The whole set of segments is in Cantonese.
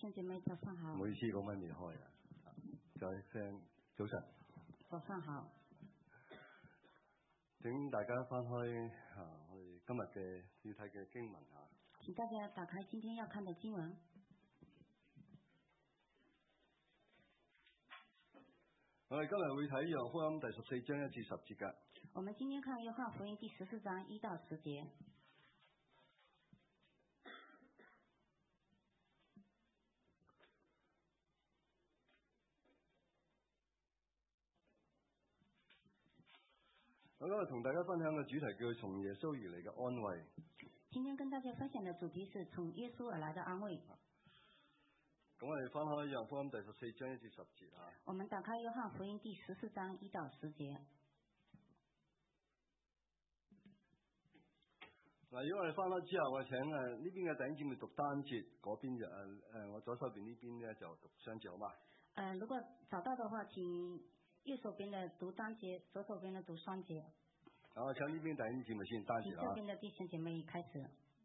兄姐妹早上好。 唔好意思，個咪未開啊，再聲早晨。 早上好。 請大家翻開我哋今日嘅要睇嘅經文啊。 請大家打開今天要看的經文。 我哋今日會睇約翰福音第14章1至10節㗎。 我們今天看約翰福音第14章1到10節。 我今日同大家分享嘅主題叫從耶穌而嚟嘅安慰。 今天跟大家分享嘅主題是從耶穌而來的安慰。 咁我哋翻開約翰福音第14章1至10節啊。 我們打開約翰福音第14章1到10節。 嗱，如果我哋翻開之後，我請呢邊嘅弟兄姊妹讀單節，嗰邊就我左手邊呢邊咧就讀雙節，好嘛？ 如果找到的話，請右手邊的讀單節，左手邊的讀雙節。 我請呢邊弟兄姊妹先單節啦。 請這邊的弟兄姐妹開始。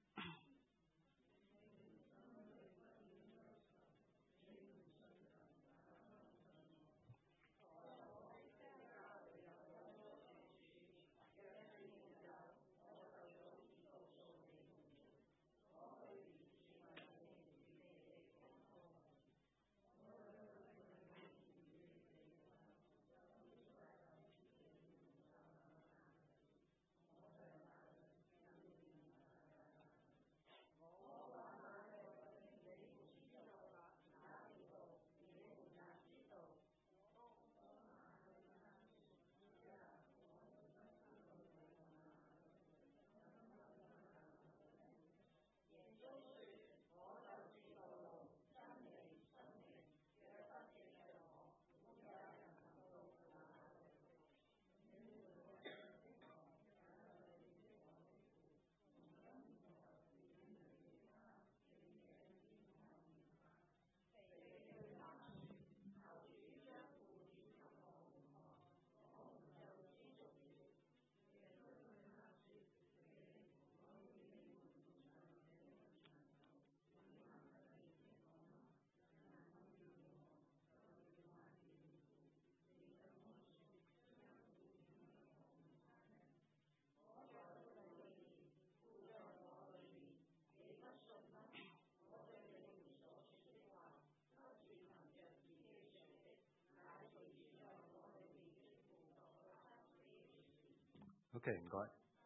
OK， 唔該。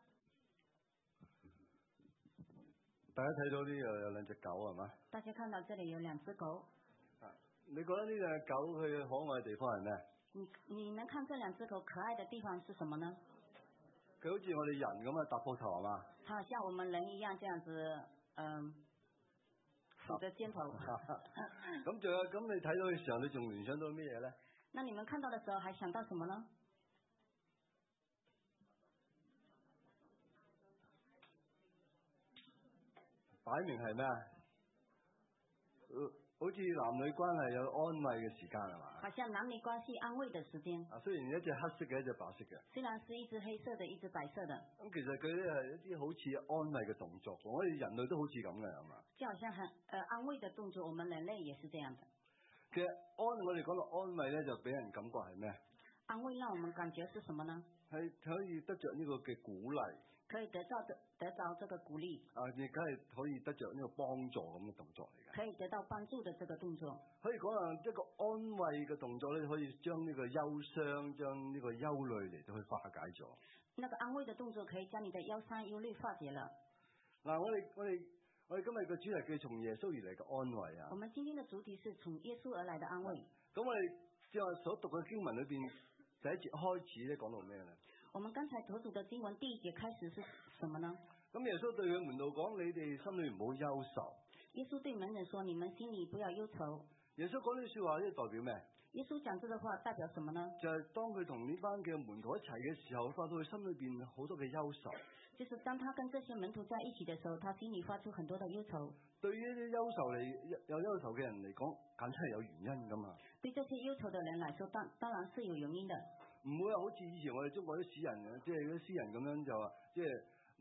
大家睇到呢度有兩隻狗係嘛？ 大家看到這裡有兩隻狗。 你覺得呢隻狗佢可愛嘅地方係咩？ 你能看這兩隻狗可愛的地方是什麼呢？ 佢好似我哋人咁啊，搭鋪頭係嘛？ 它像我們人一樣這樣子，扶着肩頭。 咁你睇到嘅時候，你仲聯想到咩嘢咧？ 那你們看到的時候還想到什麼呢？ 擺明係咩啊？好似男女關係有安慰嘅時間係嘛？ 好像男女關係安慰的時間。 雖然一隻黑色嘅，一隻白色嘅。 雖然是一隻黑色的，一隻白色的。 咁其實佢咧係一啲好似安慰嘅動作，我哋人類都好似咁嘅係嘛？ 就好像安慰的動作，我們人類也是這樣的。 其實我哋講到安慰咧，就俾人感覺係咩？ 安慰讓我們感覺是什麼呢？ 係可以得着呢個嘅鼓勵， 可以得着這個鼓勵。 亦梗係可以得着呢個幫助咁嘅動作嚟嘅。 可以得到幫助的這個動作。 可以講一個安慰嘅動作咧，可以將呢個憂傷、將呢個憂慮嚟到去化解咗。 那個安慰的動作可以將你的憂傷憂慮化解了。 嗱，我哋今日嘅主題叫從耶穌而嚟嘅安慰啊。 我們今天的主題是從耶穌而來的安慰。 咁我哋之後所讀嘅經文裏邊第一節開始咧，講到咩咧？ 我們剛才所讀的經文第一節開始是什麼呢？ 咁耶穌對佢門徒講：你哋心裏唔好憂愁。 耶穌對門人說：你們心裏不要憂愁。 耶穌講呢句說話咧，代表咩？ 耶穌講這個話代表什麼呢？就係當佢同呢班嘅門徒一齊嘅時候，發到佢心裏邊好多嘅憂愁。就是當他跟這些門徒在一起的時候，他心裏發出很多的憂愁。對於呢啲憂愁有憂愁嘅人嚟講，簡直係有原因噶嘛。對這些憂愁的人來說，當然是有原因的。唔會好似以前我哋中國啲詩人，即係嗰啲詩人咁樣就話，即係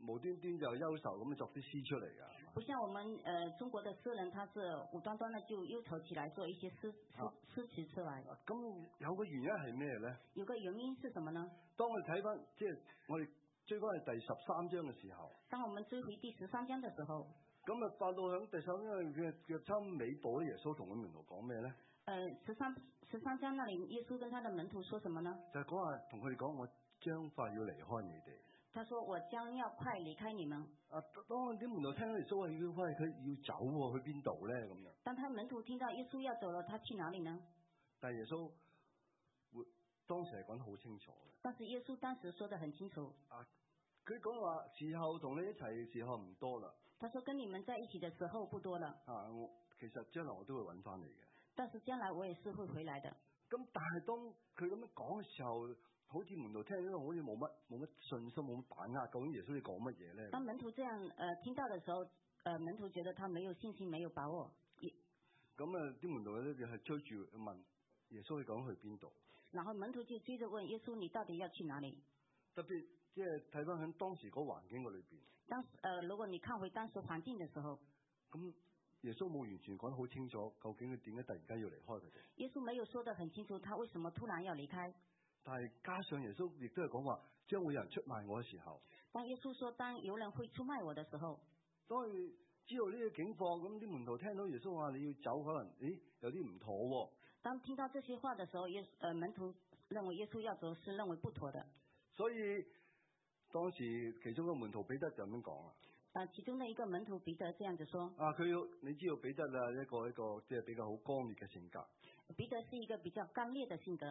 無端端就憂愁咁作啲詩出嚟㗎。 不像我們中國的詩人，他是無端端的就憂愁起來做一些詩詞出來。 咁有個原因係咩咧？ 有個原因是什麼呢？ 當我哋睇翻，即係我哋追翻去第13章嘅時候。 當我們追回第13章嘅時候。 咁啊，發到響第13章嘅差唔多尾部咧，耶穌同佢門徒講咩咧？13 章那裡，耶穌跟他的門徒說什麼呢？ 就係講話同佢哋講，我將快要離開你哋。 他說我將要快離開你們。 當啲門徒聽到耶穌話要快，佢要走喎，去邊度咧？咁樣。 當他門徒聽到耶穌要走了，他去哪裡呢？ 但係耶穌當時係講得好清楚嘅。 但是耶穌當時說得很清楚。 佢講話時候同你一齊嘅時候唔多啦。 他說跟你們在一起的時候不多了。 其實將來我都會揾翻你嘅。 但是將來我也是會回來的。 咁但係當佢咁樣講嘅時候，好似門徒聽咗好似冇乜信心，冇乜把握，究竟耶穌你講乜嘢咧？ 當門徒這樣聽到的時候，門徒覺得他沒有信心，沒有把握。 咁啲門徒咧就係追住問耶穌你講去邊度？ 然後門徒就追着問耶穌你到底要去哪裡？ 特別即係睇翻喺當時嗰環境裏邊。 如果你看回當時環境嘅時候， 咁耶穌冇完全講得好清楚，究竟佢點解突然間要離開佢哋？ 耶穌沒有說得很清楚，他為什麼突然要離開？ 但係加上耶穌亦都係講話，將會有人出賣我嘅時候。 當耶穌說當有人會出賣我嘅時候， 當佢知道呢個境況，咁啲門徒聽到耶穌話你要走，可能有啲唔妥喎。 當聽到這些話嘅時候，門徒認為耶穌要走是認為不妥的。 所以當時其中個門徒彼得就咁樣講啦。 其中的一個門徒彼得這樣子說。 你知道彼得一個即係比較好剛烈嘅性格。 彼得是一個比較剛烈嘅性格。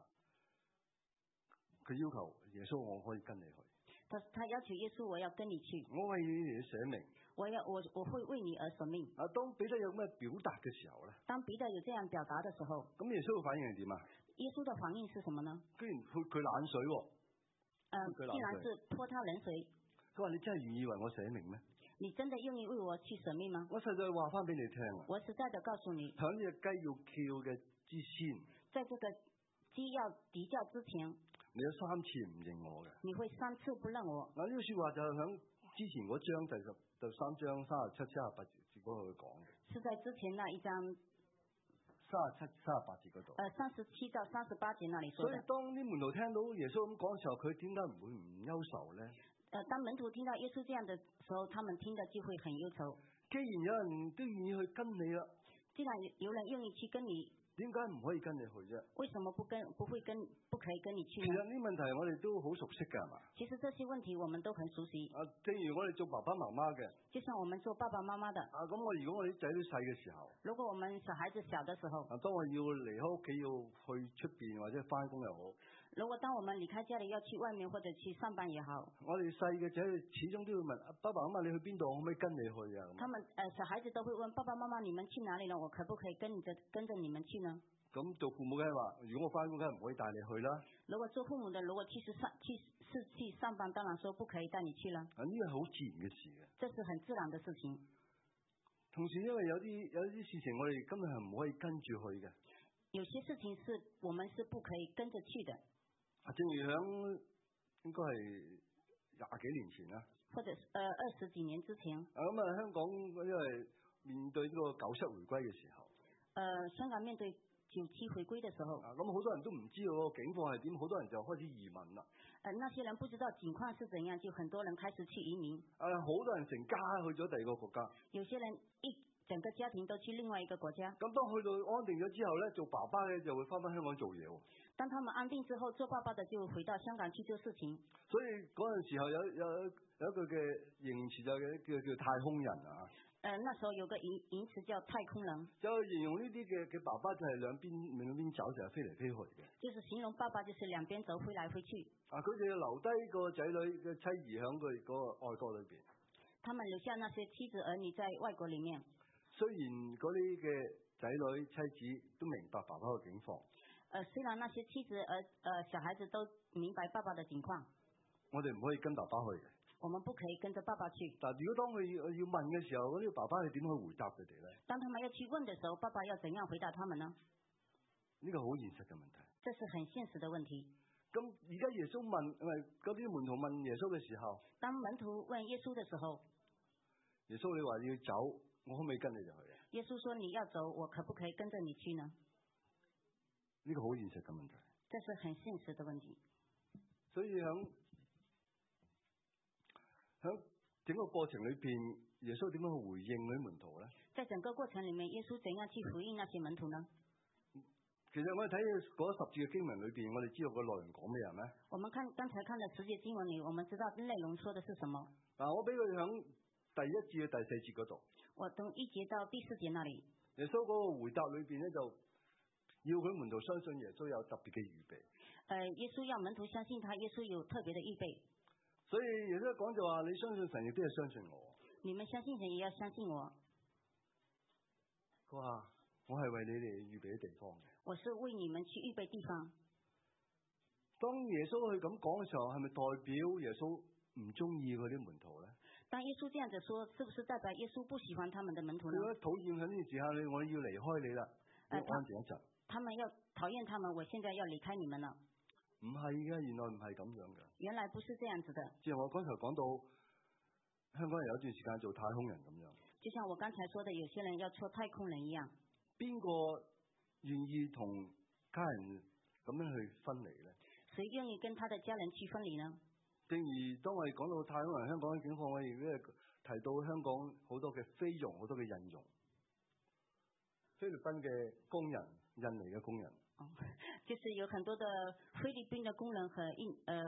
佢要求耶穌我可以跟你去。 他要求耶穌我要跟你去。 我為你而捨命。 我會為你而捨命。 當彼得有咩表達嘅時候咧？ 當彼得有這樣表達嘅時候。 咁耶穌嘅反應係點啊？ 耶穌嘅反應是什麼呢？ 居然潑佢冷水喎。 既然是潑他冷水。 佢話你真係願意為我捨命咩？ 你真的願意為我去捨命嗎？ 我實在話翻俾你聽啊！ 我實在的告訴你， 響呢隻雞要叫嘅之前， 在這個雞要啼叫之前， 你有3次唔認我嘅。 你會3次不認我。 呢個說話就係響之前嗰章第3章37、38節嗰度講嘅。 是在之前那一章 37、38節嗰度。 37到38節那裡說的。 所以當啲門徒聽到耶穌咁講嘅時候，佢點解唔會唔憂愁咧？ 當門徒聽到耶穌這樣的時候，他們聽得就會很憂愁。 既然有人都願意去跟你啦， 既然有人願意去跟你， 點解唔可以跟你去啫？ 為什麼不可以跟你去呢？ 其實呢問題我哋都好熟悉㗎，係嘛？ 其實這些問題我們都很熟悉。 正如我哋做爸爸媽媽嘅， 就像我們做爸爸媽媽的。 咁如果我啲仔女細嘅時候， 如果我們小孩子小的時候， 當我要離開屋企要去出邊或者翻工又好。 如果當我們離開家裏要去外面或者去上班也好， 我哋細嘅仔始終都要問爸爸媽媽你去邊度，我可唔可以跟你去啊？ 他們小孩子都會問爸爸媽媽你們去哪裏呢？我可不可以跟着你們去呢？ 咁做父母嘅話，如果我翻工梗係唔可以帶你去啦。 如果做父母的，如果去上班，當然說不可以帶你去了。 呢個係好自然嘅事嘅。 這是很自然的事情。 同時因為有啲事情我哋根本係唔可以跟住去嘅。 有些事情是我們是不可以跟着去的。 正如響應該係20幾年前啦， 或者20幾年之前。 香港因為面對呢個97回歸嘅時候， 香港面對97回歸嘅時候， 咁好多人都唔知道個境況係點，好多人就開始移民啦。 那些人不知道境況是怎樣，就很多人開始去移民。 好多人成家去咗第二個國家。 有些人整個家庭都去另外一個國家。 咁當去到安定咗之後咧，做爸爸嘅就會翻返香港做嘢喎。 當他們安定之後，做爸爸的就回到香港去做事情。 所以嗰陣時候有一個嘅形容詞就叫太空人啊。 那時候有個名詞叫太空人， 就形容呢啲嘅爸爸就係兩邊走，就係飛嚟飛去嘅。就是形容爸爸就是兩邊走，飛來飛去。 佢哋留低個仔女嘅妻兒喺佢嗰個外國裏邊。 他們留下那些妻子兒女在外國裏面。 雖然嗰啲嘅仔女妻子都明白爸爸嘅境況。 雖然那些妻子小孩子都明白爸爸的境況。 我哋唔可以跟爸爸去嘅。 我們不可以跟着爸爸去。 但如果當佢要問嘅時候，嗰啲爸爸係點去回答佢哋咧？ 當他們要去問嘅時候，爸爸要怎樣回答他們呢？ 呢個好現實嘅問題。 這是很現實的問題。 咁而家耶穌問，嗰啲門徒問耶穌嘅時候， 當門徒問耶穌嘅時候， 耶穌你話要走，我可唔可以跟你哋去啊？ 耶穌說你要走，我可不可以跟着你去呢？ 呢個好現實嘅問題。 這是很現實的問題。 所以喺整個過程裏邊，耶穌點樣去回應嗰啲門徒咧？ 在整個過程裏面，耶穌怎樣去回應那些門徒呢？ 其實我哋睇嗰10節嘅經文裏邊，我哋知道個內容講咩人咧？ 我們剛才看的10節經文裏，我們知道內容說的是什麼。 我俾佢喺第1至第4節嗰度。 我從1節到第4節那裏。 耶穌嗰個回答裏邊咧，就要佢門徒相信耶穌有特別嘅預備。 耶穌要門徒相信他，耶穌有特別的預備。 所以耶穌講就話：你相信神，亦都係相信我。 你們相信神，也要相信我。 佢話：我係為你哋預備嘅地方嘅。 我是為你們去預備地方。 當耶穌去咁講嘅時候，係咪代表耶穌唔中意嗰啲門徒咧？ 當耶穌這樣子說，是不是代表耶穌不喜歡他們的門徒呢？ 佢討厭喺呢段時間裏，我要離開你啦，要安靜一陣。 他們要討厭他們，我現在要離開你們了。 唔係嘅，原來唔係咁樣嘅。 原來不是這樣子的。 正如我剛才講到，香港人有一段時間做太空人咁樣。 就像我剛才說的，有些人要做太空人一樣。邊個願意同家人咁樣去分離咧？ 誰願意跟他的家人去分離呢？ 正如當我哋講到太空人香港嘅境況，我哋亦都提到香港好多嘅菲傭，好多嘅印傭，菲律賓嘅工人、印尼嘅工人。 就是有很多的菲律賓的工人和印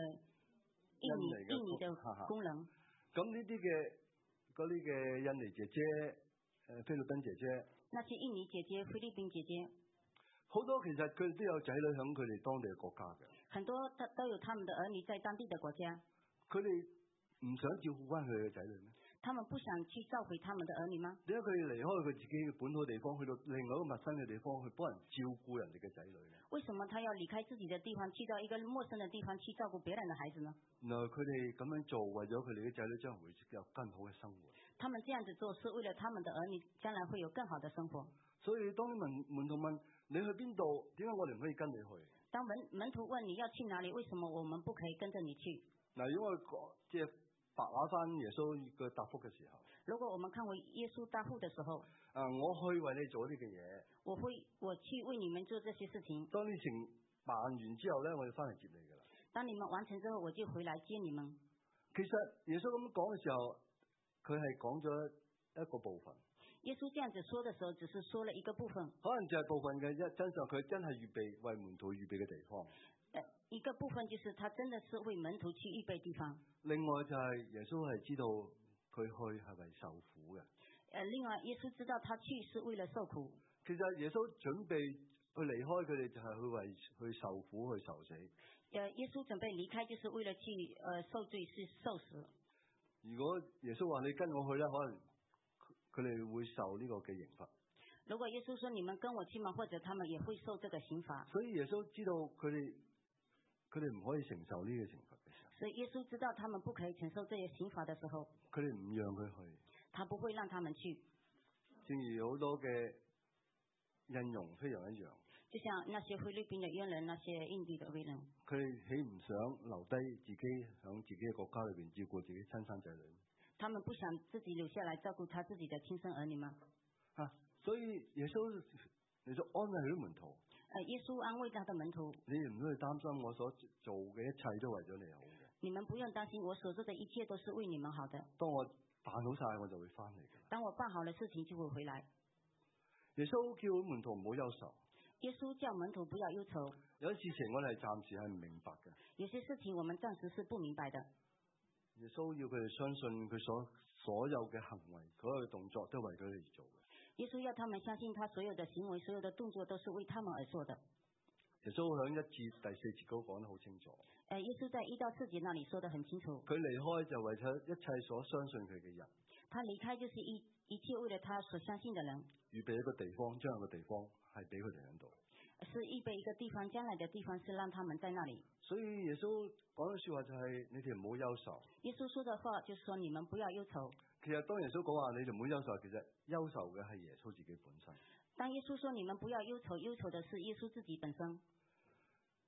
尼的工人。 咁呢啲嘅嗰啲嘅印尼姐姐、菲律賓姐姐， 那些印尼姐姐、菲律賓姐姐， 好多其實佢哋都有仔女喺佢哋當地嘅國家嘅。 很多都有他們的兒女在當地的國家。 佢哋唔想照顧翻佢哋嘅仔女咩？ 他們不想去召回他們的兒女嗎？ 點解佢哋離開佢自己嘅本土地方，去到另外一個陌生嘅地方，去幫人照顧人哋嘅仔女呢？ 為什麼他要離開自己的地方，去到一個陌生的地方去照顧別人的孩子呢？ 原來佢哋咁樣做，為咗佢哋嘅仔女將來會有更好嘅生活。 他們這樣子做，是為了他們的兒女將來會有更好的生活。 所以當啲門徒問你去邊度，點解我哋唔可以跟你去？ 當門徒問你要去哪裏，為什麼我們不可以跟着你去？ 嗱，如果我即係白話翻耶穌嘅答覆嘅時候， 如果我們看回耶穌答覆嘅時候， 我去為你做呢嘅嘢， 我去為你們做這些事情。 當呢程辦完之後咧，我要翻嚟接你噶啦。 當你們完成之後，我就回來接你們。 其實耶穌咁講嘅時候，佢係講咗一個部分。 耶穌這樣子說的時候，只是說了一個部分。 可能就係部分嘅真相，佢真係預備為門徒預備嘅地方。 一個部分就是他真的是為門徒去預備地方。 另外就係耶穌係知道佢去係為受苦嘅。 另外耶穌知道他去是為了受苦。 其實耶穌準備去離開佢哋，就係去受苦去受死。 耶穌準備離開，就是為了去受罪是受死。 如果耶穌話你跟我去咧，可能佢哋會受呢個嘅刑罰。 如果耶穌說你們跟我去嘛，或者他們也會受這個刑罰。 所以耶穌知道佢哋唔可以承受呢個刑罰嘅時候。 所以耶穌知道他們不可以承受這些刑罰的時候， 佢哋唔讓佢去。 他不會讓他們去。 正如好多嘅印傭非常一樣。 就像那些菲律賓的傭人，那些印地的傭人， 佢哋豈唔想留低自己響自己嘅國家裏邊照顧自己親生仔女？ 他們不想自己留下來照顧他自己的親生兒女嗎？ 所以耶穌安慰佢啲門徒。 耶穌安慰他的門徒， 你唔需要擔心，我所做嘅一切都為咗你好嘅。 你們不用擔心，我所做的一切都是為你們好的。 當我辦好晒，我就會翻嚟嘅。 當我辦好了事情，就會回來。 耶穌叫門徒唔好憂愁。 耶穌叫門徒不要憂愁。 有啲事情我哋係暫時係唔明白嘅。 有些事情我們暫時是不明白的。 耶穌要佢哋相信佢所有嘅行為，所有嘅動作都係為咗你而做嘅。 耶穌要他們相信他所有的行為，所有的動作都是為他們而做的。 耶穌響1至第4節嗰講得好清楚。 耶穌在1到4節那裡說得很清楚。 佢離開就為咗一切所相信佢嘅人。 他離開就是一切為了他所相信的人。 預備一個地方，將來個地方係俾佢哋喺度。 是預備一個地方，將來的地方是讓他們在那裡。 所以耶穌講嘅說話就係你哋唔好憂愁。 耶穌說的話就是說你們不要憂愁。 其實當耶穌講話你哋唔好憂愁，其實憂愁嘅係耶穌自己本身。 當耶穌說你們不要憂愁，憂愁的是耶穌自己本身。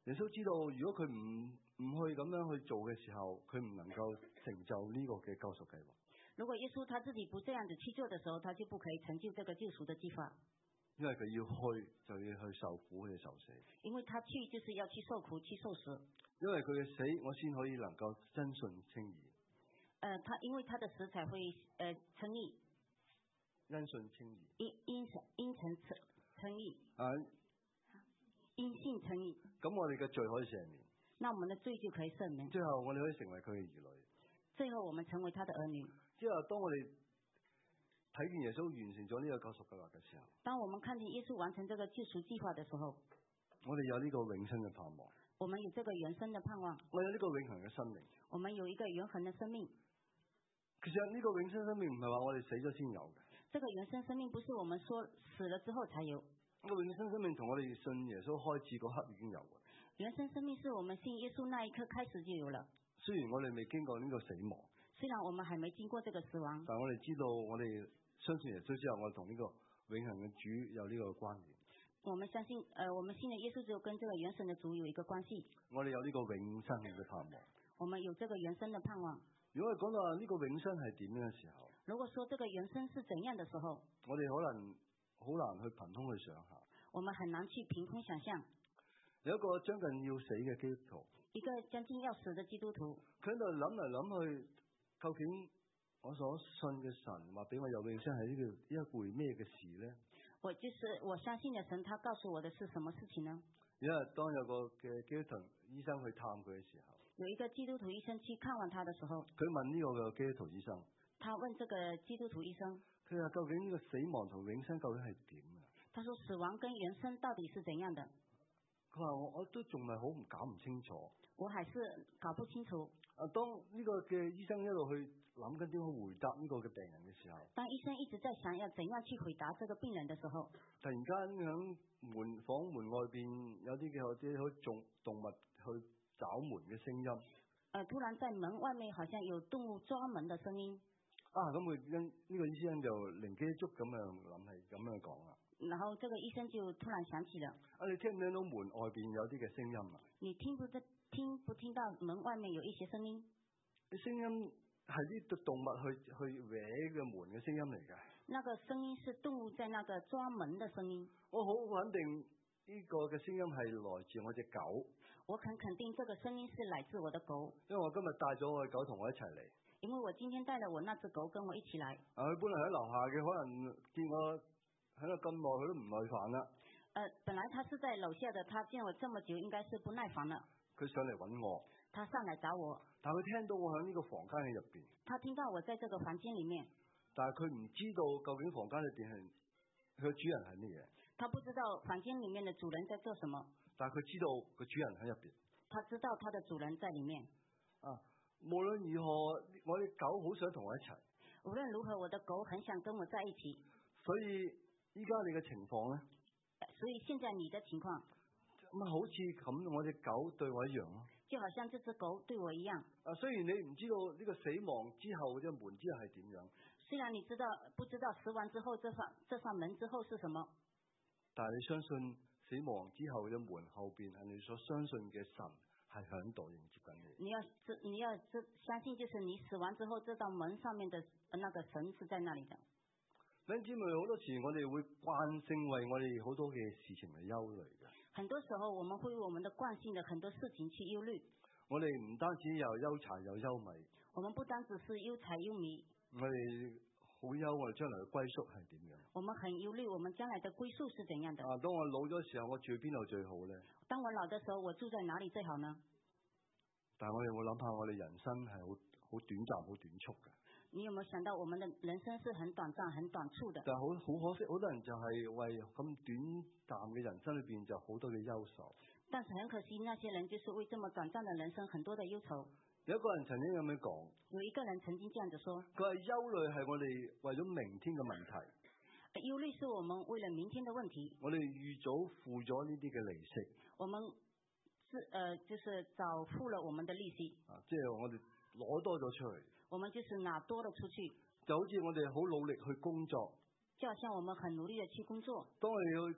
耶穌知道，如果佢唔去咁樣去做嘅時候，佢唔能夠成就呢個嘅救贖計劃。 如果耶穌他自己不這樣子去做的時候，他就不可以成就這個救贖的計劃。 因為佢要去就要去受苦去受死。 因為他去就是要去受苦去受死。 因為佢嘅死，我先可以能夠因信稱義。 因為他的死才會稱義。 因信稱義。 因信稱義。因信稱義。 咁我哋嘅罪可以赦免。 那我們的罪就可以赦免。 最後我哋可以成為佢嘅兒女。 最後我們成為他的兒女。 之後當我哋睇見耶穌完成咗呢個救贖計劃嘅時候， 當我們看見耶穌完成這個救贖計劃的時候， 我哋有呢個永生嘅盼望。 我們有這個永生的盼望。 我有呢個永恆嘅生命。 我們有一個永恆的生命。 其實呢個永生生命唔係話我哋死咗先有嘅。 這個永生生命不是我們說死了之後才有。 呢個永生生命從我哋信耶穌開始嗰刻已經有嘅。 永生生命是我們信耶穌那一刻開始就有了。 雖然我哋未經過呢個死亡。 雖然我們還沒經過這個死亡。 但我哋知道，我哋相信耶穌之後，我哋同呢個永恆嘅主有呢個關聯。 我們相信，我們信了耶穌之後，跟這個永生的主有一個關係。 我哋有呢個永生嘅盼望。 我們有這個永生的盼望。 如果講到呢個永生係點樣嘅時候， 如果說這個永生是怎樣的時候， 我哋可能好難去憑空去想下。 我們很難去憑空想象。 有一個將近要死嘅基督徒， 一個將近要死的基督徒， 佢喺度諗嚟諗去，究竟我所信嘅神話俾我有永生係一回咩嘅事呢？ 我相信嘅神，他告訴我的是什麼事情呢？ 因為當有個嘅基督徒醫生去探佢嘅時候， 有一個基督徒醫生去看望他的時候， 佢問呢個嘅基督徒醫生， 他問這個基督徒醫生， 佢話究竟呢個死亡同永生究竟係點啊？ 他說死亡跟永生到底是怎樣的？ 佢話我都仲係好搞唔清楚。 我還是搞不清楚。 當呢個嘅醫生一路去諗緊點樣回答呢個嘅病人嘅時候， 當醫生一直在想要怎樣去回答這個病人的時候， 突然間響房門外邊有啲嘅好似動物去找門嘅聲音。 突然在門外面好像有動物抓門的聲音。 咁佢跟呢個醫生就靈機一觸咁樣諗係咁樣講啦。 然後這個醫生就突然想起了。 你聽唔聽到門外邊有啲嘅聲音啊？ 你聽不聽到門外面有一些聲音？ 啲聲音係啲動物去搲嘅門嘅聲音嚟嘅。 那個聲音是動物在那個抓門的聲音。 我好肯定呢個嘅聲音係來自我隻狗。 我很肯定這個聲音是來自我的狗。 因為我今日帶咗我嘅狗同我一齊嚟。 因為我今天帶了我那隻狗跟我一起來。 佢本來喺樓下嘅，可能見我喺度咁耐，佢都唔耐煩啦。 本來他是在樓下的，他見我這麼久，應該是不耐煩了。佢上嚟揾我。 他上來找我。 但佢聽到我喺呢個房間嘅入邊。 他聽到我在這個房間裏面。 但係佢唔知道究竟房間裏邊係佢嘅主人係乜嘢。 他不知道房間裏面的主人在做什麼。 但係佢知道個主人喺入邊。 他知道他的主人在裏面。 無論如何，我嘅狗好想同我一齊。 無論如何，我的狗很想跟我在一起。 所以依家你嘅情況咧？ 所以現在你的情況， 好似咁，我隻狗對我一樣咯。 就好像這隻狗對我一樣。 雖然你唔知道呢個死亡之後嘅門之後係點樣。 雖然你不知道死亡之後這扇門之後是什麼。 但係你相信死亡之後嘅門後邊係你所相信嘅神係響度迎接緊你。 你要相信，就是你死亡之後，這道門上面的那個神是在那裡的。 弟兄姊妹，好多時我哋會慣性為我哋好多嘅事情嚟憂慮嘅。 很多時候我們會為我們的慣性的很多事情去憂慮。 我哋唔單止又憂柴又憂米。 我們不單只是憂柴憂米。 我哋好憂我哋將來嘅歸宿係點樣？ 我們很憂慮我們將來的歸宿是怎樣的？ 當我老咗時候，我住邊度最好咧？ 當我老的時候，我住在哪裡最好呢？ 但係我哋會諗下，我哋人生係好短暫、好短促嘅。 你有沒有想到，我們的人生是很短暫、很短促的？ 但係好可惜，好多人就係為咁短暫嘅人生裏邊就好多嘅憂愁。 但是很可惜，那些人就是為這麼短暫的人生很多的憂愁。 有一個人曾經咁樣講。 有一個人曾經這樣子說。 佢話憂慮係我哋為咗明天嘅問題。 憂慮是我們為了明天的問題。 我哋預早付咗呢啲嘅利息。 我們就是早付了我們的利息。 即係我哋攞多咗出去。 我們就是拿多了出去。 就好似我哋好努力去工作。 就好像我們很努力的去工作。 當我哋去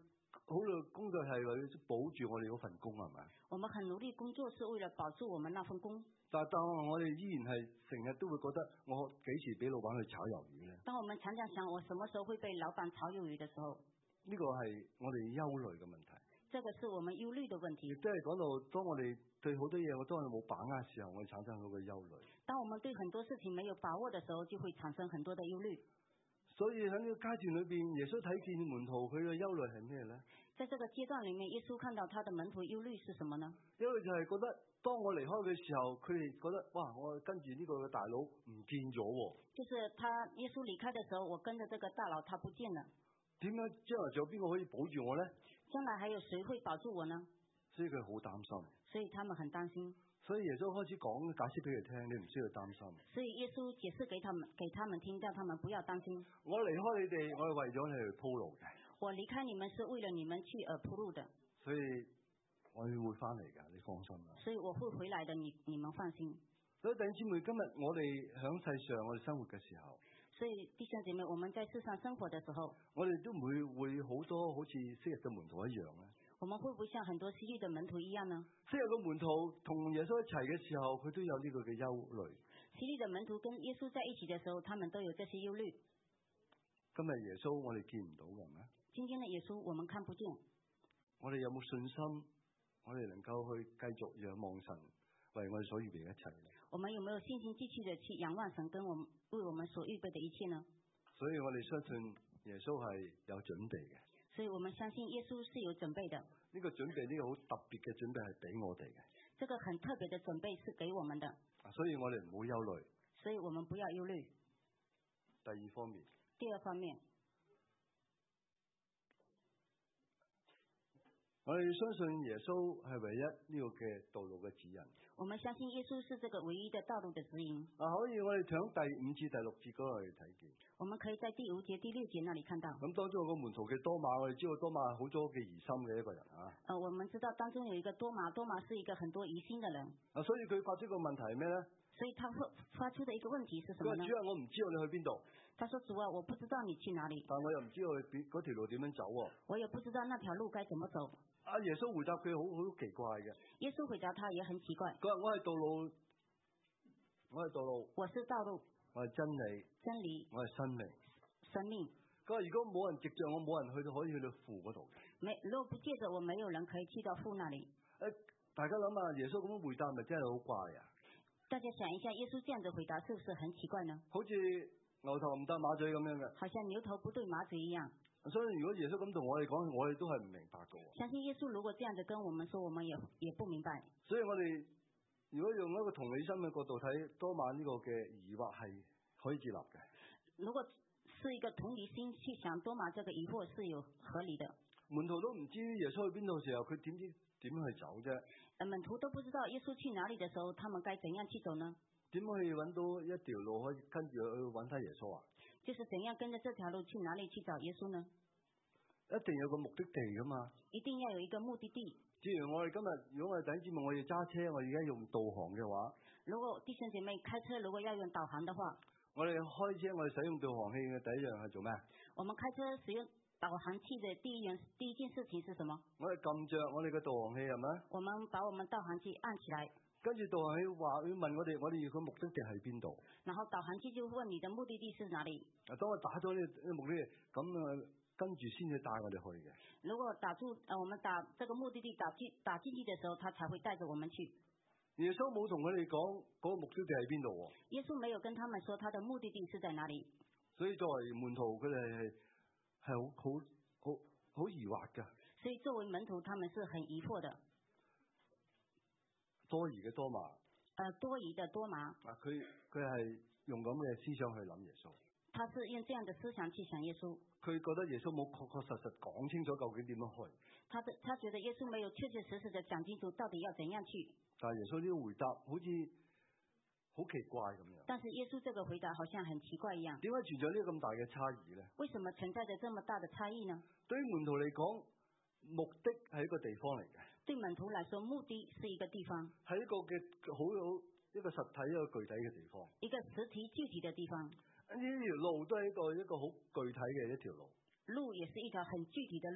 好嘅工作係為保住我哋嗰份工係咪？ 我們很努力工作是為了保住我們那份工。 但我哋依然係成日都會覺得我幾時俾老闆去炒魷魚咧？ 當我們常常想我什麼時候會被老闆炒魷魚的時候， 呢個係我哋憂慮嘅問題。 這個是我們憂慮的問題。 亦都係講到當我哋對好多嘢我都係冇把握嘅時候，我哋產生好多憂慮。 當我們對很多事情沒有把握的時候，就會產生很多的憂慮。 所以喺呢個階段裏邊，耶穌睇見門徒佢嘅憂慮係咩咧？ 在這個階段裏面，耶穌看到他的門徒憂慮是什麼呢？ 因為就係覺得當我離開嘅時候，佢哋覺得哇，我跟住呢個大佬唔見咗喎。 就是耶穌離開的時候，我跟着這個大佬他不見了。 點解將來仲有邊個可以保住我咧？ 將來還有誰會保住我呢？ 所以佢好擔心。 所以他們很擔心。 所以耶穌開始講解釋俾佢聽，你唔需要擔心。 所以耶穌解釋給他們聽，叫他們不要擔心。 我離開你哋，我係為咗你去鋪路嘅。 我離開你們是為了你們去而鋪路的。所以我會翻嚟㗎，你放心啦。 所以我會回來的，你們放心。 所以弟兄姊妹，今日我哋喺世上我哋生活嘅時候， 所以弟兄姐妹，我們在世上生活的時候， 我哋都唔會好多好似昔日嘅門徒一樣咧。 我們會不會像很多昔日的門徒一樣呢？ 昔日嘅門徒同耶穌一齊嘅時候，佢都有呢個嘅憂慮。 昔日的門徒跟耶穌在一起的時候，他們都有這些憂慮。 今日耶穌我哋見唔到嘅咩？ 今天的耶穌我們看不見。 我哋有冇信心？我哋能夠去繼續仰望神為我哋所預備嘅一切呢？ 我們有沒有信心繼續的去仰望神跟我們為我們所預備的一切呢？ 所以我哋相信耶穌係有準備嘅。 所以我們相信耶穌是有準備的。 呢個準備，呢個好特別嘅準備係俾我哋嘅。 這個很特別的準備是給我們的。 所以我哋唔好憂慮。 所以我們不要憂慮。 第二方面。 第二方面。 我哋相信耶穌係唯一呢個嘅道路嘅指引。 我們相信耶穌是這個唯一的道路的指引。 可以我哋從第5至第6節嗰度去睇見。 我們可以在第5節、第6節那裡看到。 咁當中有個門徒嘅多馬，我哋知道多馬好多嘅疑心嘅一個人啊。 我們知道當中有一個多馬，多馬是一個很多疑心的人。 所以佢發出個問題係咩咧？ 所以他發出的一個問題是什麼呢？ 主啊，我唔知道你去邊度。 他說：主啊，我不知道你去哪裡。 但我又唔知道嗰條路點樣走喎。 我也不知道那條路該怎麼走。 耶穌回答佢好奇怪嘅。 耶穌回答他也很奇怪。 佢話我係道路，我係道路。 我是道路。 我係真理。 真理。 我係生命。 生命。 佢話如果冇人藉着我，冇人可以去到父嗰度。 如果不借着我，沒有人可以去到父那裡。 大家諗下，耶穌咁樣回答，咪真係好怪啊？ 大家想一下，耶穌這樣子回答，是不是很奇怪呢？ 好似牛頭唔搭馬嘴咁樣嘅。 好像牛頭不對馬嘴一樣。 所以如果耶穌咁同我哋講，我哋都係唔明白嘅。 相信耶穌如果這樣子跟我們說，我們也不明白。 所以我哋如果用一個同理心嘅角度睇，多馬呢個嘅疑惑係可以接納嘅。 如果是一個同理心去想，多馬這個疑惑是有合理的。 門徒都唔知耶穌去邊度嘅時候，佢點知點去走啫？ 門徒都不知道耶穌去哪裡的時候，他們該怎樣去走呢？ 點可以揾到一條路可以跟住去揾翻耶穌啊？ 就是怎樣跟着這條路去哪裡去找耶穌呢？ 一定有個目的地噶嘛？ 一定要有一個目的地。 正如我哋今日，如果我哋第一節目我要揸車，我而家用導航嘅話， 如果弟兄姐妹開車如果要用導航的話， 我哋開車我哋使用導航器嘅第一樣係做咩？ 我們開車使用導航器的第一件事情是什麼？ 我哋撳着我哋嘅導航器係咪？ 我們把我們導航器按起來。 跟住導航器話要問我哋個目的地喺邊度？ 然後導航器就問你的目的地是哪裡？ 當我打咗呢個目的地，咁跟住先至帶我哋去嘅。 如果我們打這個目的地打進去的時候，他才會帶着我們去。 耶穌冇同佢哋講嗰個目的地喺邊度。 耶穌沒有跟他們說他的目的地是在哪裡。 所以作為門徒，佢哋係好疑惑嘅。 所以作為門徒，他們是很疑惑的。 多疑嘅多馬。 多疑的多馬。 佢係用咁嘅思想去諗耶穌。 他是用這樣的思想去想耶穌。 佢覺得耶穌冇確確實實講清楚究竟點樣去。 他覺得耶穌沒有確確實實的講清楚到底要怎樣去。但耶穌呢個回答好似好奇怪咁樣。 但是耶穌這個回答好像很奇怪一樣。 點解存在呢個咁大嘅差異呢？ 為什麼存在着這麼大的差異呢？ 對於門徒嚟講，目的係一個地方嚟嘅。 對門徒來說，目的是一個地方。 係一個嘅好一個實體一個具體嘅地方。 一個實體具體的地方。呢條路都係一個好具體嘅一條路。 路也是一條很具體的路。 但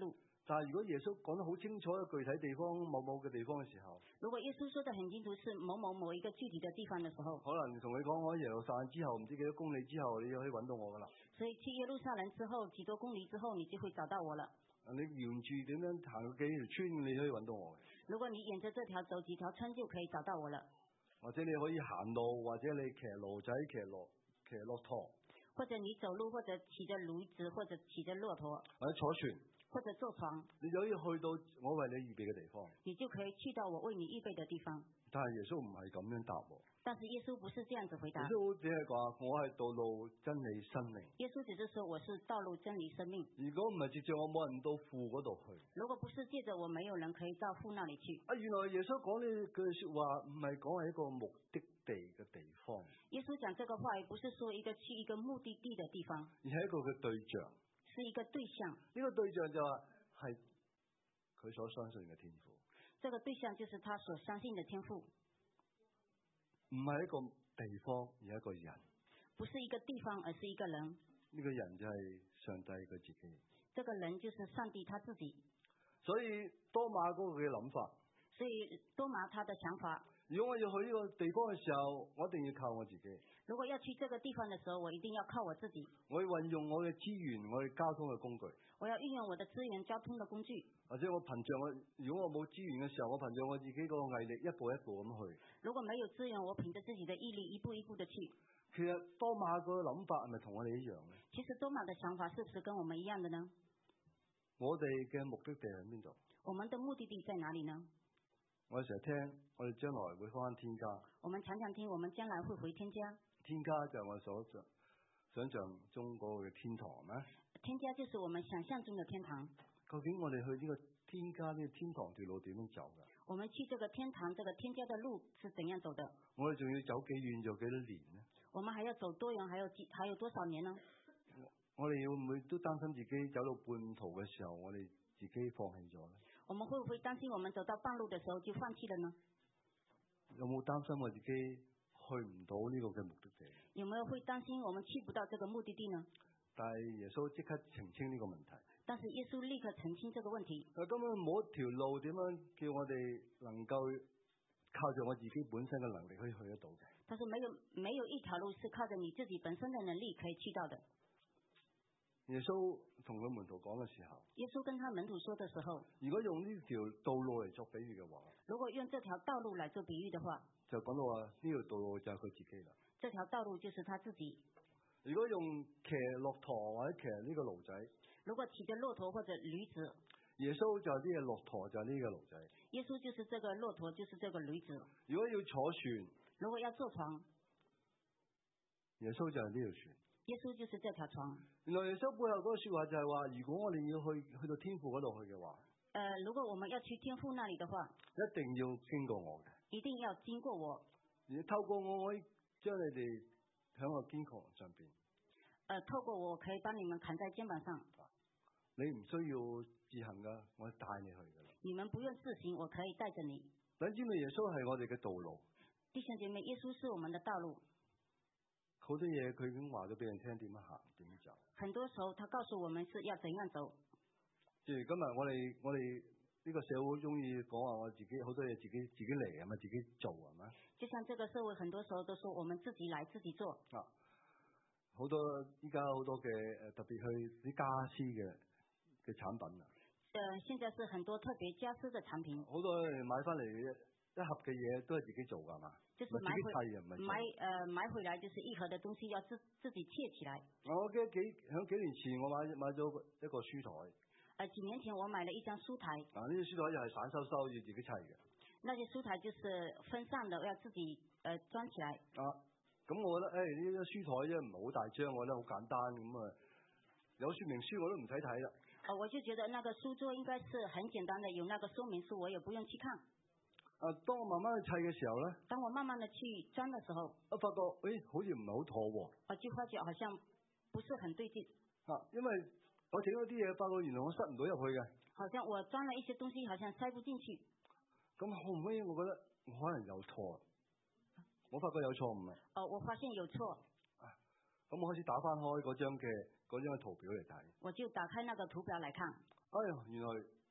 但係如果耶穌講得好清楚嘅具體地方某嘅地方嘅時候， 如果耶穌說得很清楚是某一個具體的地方嘅時候， 可能同佢講我喺耶路撒冷之後唔知幾多公里之後，你就可以揾到我噶啦。 所以去耶路撒冷之後幾多公里之後，你就會找到我了。 你沿住點樣行過幾條村，你可以揾到我嘅。 如果你沿着這條走幾條村，就可以找到我了。 或者你可以行路，或者你騎驢仔、騎駱駝， 或者你走路，或者騎着驢子，或者騎着駱駝， 或者坐船， 或者坐床， 你就可以去到我為你預備嘅地方。 你就可以去到我為你預備的地方。 但係耶穌唔係咁樣答我。 但是耶穌不是這樣子回答。 耶穌只係講我係道路、真理、生命。 耶穌只是說我是道路、真理、生命。 如果唔係藉著我，冇人到父嗰度去。 如果不是借着我，沒有人可以到父那裡去。 原來耶穌講呢句說話唔係講係一個目的地嘅地方。 耶穌講這個話，也不是說一個去一個目的地的地方， 而係一個嘅對象。 是一個對象。 呢個對象就係佢所相信嘅天父。 這個對象就是他所相信的天父。 唔係一個地方，而係一個人。 不是一個地方，而是一個人。 呢個人就係上帝佢自己。 這個人就是上帝他自己。 所以多馬嗰個嘅諗法。 所以多馬他的想法。 如果我要去呢個地方嘅時候，我一定要靠我自己。 如果要去這個地方的時候，我一定要靠我自己。 我要運用我嘅資源，我嘅交通嘅工具。 我要運用我的資源、交通的工具。 或者我憑着如果我冇資源嘅時候，我憑着我自己個毅力，一步一步咁去。如果沒有資源，我憑着自己的毅力，一步一步的去。其實多馬個諗法係咪同我哋一樣呢？ 其實多馬的想法是不是跟我們一樣的呢？ 我哋嘅目的地喺邊度？ 我們的目的地在哪裡呢？ 我哋成日聽，我哋將來會返天家。 我們常常聽，我們將來會回天家。 天家就係我所想象中嗰個嘅天堂咩？ 天家就是我們想象中的天堂。 究竟我哋去呢個天家呢個天堂條路點樣走㗎？ 我們去這個天堂、這個天家的路是怎樣走的？ 我哋仲要走幾遠，做幾多年呢？ 我們還要走多遠，還有多少年呢？ 我哋會唔會都擔心自己走到半途嘅時候，我哋自己放棄咗呢？ 我們會不會擔心我們走到半路的時候就放棄了呢？ 有冇擔心我自己去唔到呢個嘅目的地？ 有沒有會擔心我們去不到這個目的地呢？ 但係耶穌即刻澄清呢個問題。 但是耶穌立刻澄清這個問題。 根本冇一條路點樣叫我哋能夠靠着我自己本身嘅能力可以去得到嘅。 但是沒有一條路是靠着你自己本身的能力可以去到的。 耶穌同佢門徒講嘅時候， 耶穌跟他門徒說的時候， 如果用呢條道路嚟作比喻嘅話， 如果用這條道路來做比喻的話， 就講到話呢條道路就係佢自己啦。 這條道路就是他自己。 如果用騎駱駝或者騎呢個驢仔， 如果騎着駱駝或者驢子， 耶穌就係呢個駱駝，就係呢個驢仔。 耶穌就是這個駱駝，就是這個驢子。 如果要坐船， 如果要坐床， 耶穌就係呢條船。 耶穌就是這條床。 原來耶穌背後嗰個說話就係話，如果我哋要去到天父嗰度去嘅話， 如果我們要去天父那裡的話， 一定要經過我嘅。 一定要經過我。 而透過我可以將你哋喺個肩膀上邊。 透過我可以幫你們扛在肩膀上。 你唔需要自行噶，我帶你去噶啦。 你們不用自行，我可以帶着你。 弟兄姊妹，耶穌係我哋嘅道路。 弟兄姐妹，耶穌是我們的道路。 好多嘢佢已經話咗俾人聽點樣行，點樣走。 很多時候，他告訴我們是要怎樣走。 即係今日我哋呢個社會中意講話我自己好多嘢自己嚟係咪自己做係咪？ 就像這個社會很多時候都說我們自己來自己做。 啊，好多依家好多嘅特別去啲家私嘅產品啊。 現在是很多特別家私嘅產品。 好多人買翻嚟一盒嘅嘢都係自己做㗎嘛。就是買回來就是一盒的東西要自己砌起來。 我記得響幾年前我買咗一個書台。 幾年前我買了一張書台。 呢啲書台又係散收收要自己砌嘅。 那些書台就是分散的，要自己裝起來。 咁我覺得呢張書台啫唔係好大張，我覺得好簡單咁啊。有說明書我都唔使睇啦。 我就覺得那個書桌應該是很簡單的，有那個說明書我也不用去看。 當我慢慢去砌嘅時候咧， 當我慢慢的去裝的時候， 我發覺好似唔係好妥喎。 我就發覺好像不是很對勁。 因為我整咗啲嘢，發覺原來我塞唔到入去嘅。 好像我裝了一些東西，好像塞不進去。咁後尾我覺得我可能有錯，我發覺有錯誤啊。 我發現有錯。 咁我開始打翻開嗰張嘅圖表嚟睇。 我就打開那個圖表來看。 原來